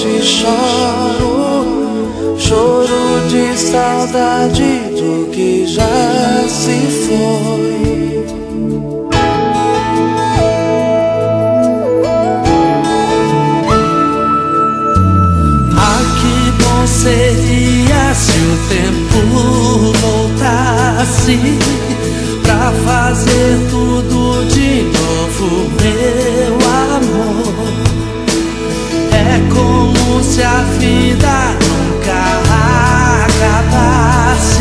noite choro, choro de saudade do que já se foi. Ah, que bom seria se o tempo voltasse pra fazer tudo de novo, meu amor. É como se a vida nunca acabasse.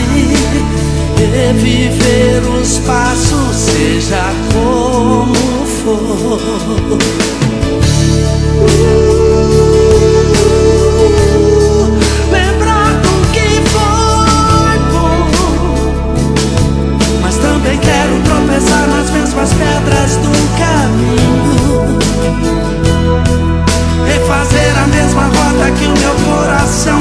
Reviver os passos, seja como for. Lembrar do que foi bom, mas também quero tropeçar nas mesmas pedras do caminho, refazer a mesma rota que o meu coração